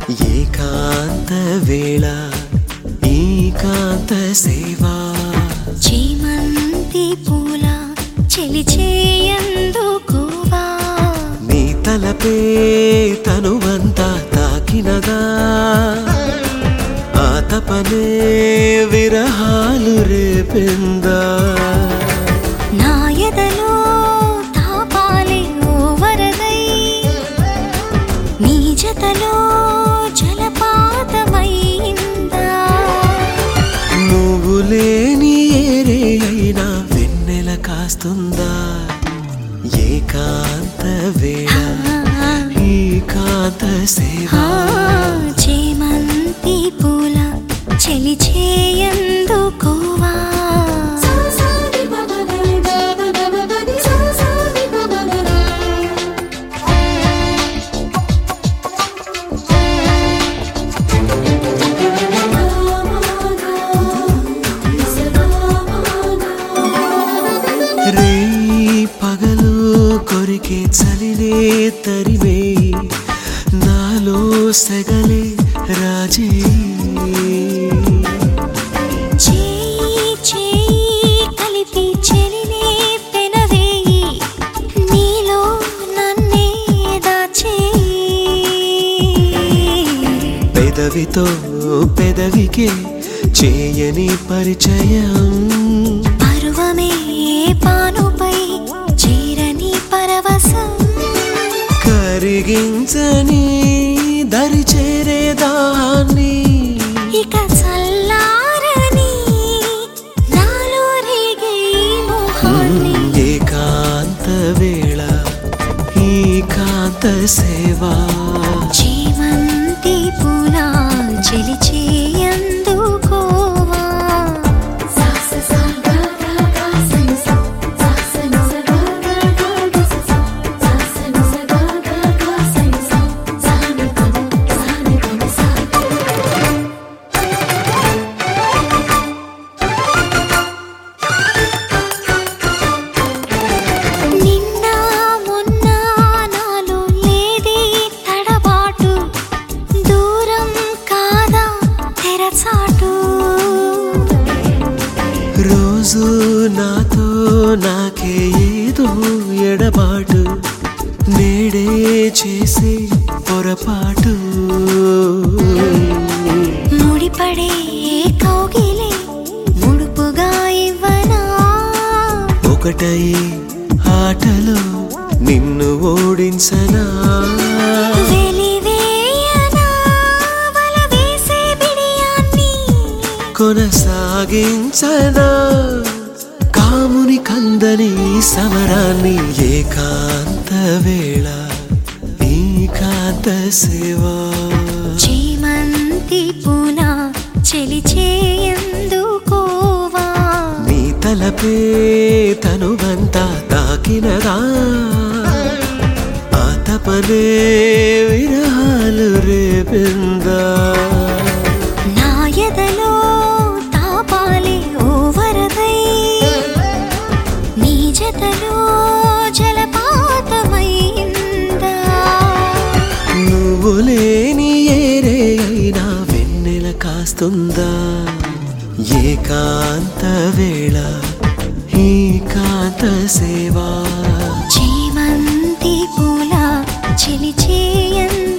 ఏకాంత వేళ ఏకాంత సేవా చేమంతి పూల చెలిచేయందుకోవా నీ తలపే తనువంతా తాకినదా ఆ తపనే విరహాలు రేపిందా నా ఎదలో తాపాలే ఓ వరదై నీ జతలో జలపాతమైందా నువ్వు లేని ఏరే అయినా వెన్నెల కాస్తుందా ఏకాంత వేళ ఏకాంత సేవా చేమంతి పూల చెలిచేయందుకోవా రే పగలు కొరికే చలినే తరిమే నాలో సెగలే రాజే చేయి చేయి కలిపి చెలినే పెనవేయి నీలో నన్నే దాచేయి పెదవితో పెదవికే చేయని పరిచయం పరువమే పానుపై చేరని పరవశం కరిగించని దరి చేరేదాన్ని ఇక చల్లారని నాలో రేగే ఈ మోహాన్ని ఏకాంత వేళ ఏకాంత సేవా చేమంతి పూల చెలిచేయందుకోవా నిన్న మొన్న నాలో లేదే తడబాటు దూరం కాదా తెరచాటు రోజు నాతో నాకే ఏదో ఎడబాటు నేడే చేసే పొరపాటు ముడిపడే కౌగిలే ముడుపుగా ఇవ్వనా ఒకటై ఆటలో నిన్ను ఓడించనా వెలివేయనా వల వేసే బిడియాన్ని కొనసాగించనా కాముని కందని సమరాన్ని ఏకాంత వేళ ఏకాంత సేవా చేమంతి పూల చెలిచేయందుకోవా నీ తలపే తనువంతా తాకినదా ఆ తపనే విరహాలు రేపిందా నా ఎదలో తాపాలే ఓ వరదై నీ జతలో జలపాతమైందా నువ్వు లేని ఏరే అయినా వెన్నెల కాస్తుందా ఏకాంత వేళ ఏకాంత సేవా చేమంతి పూల చెలిచేయందుకోవా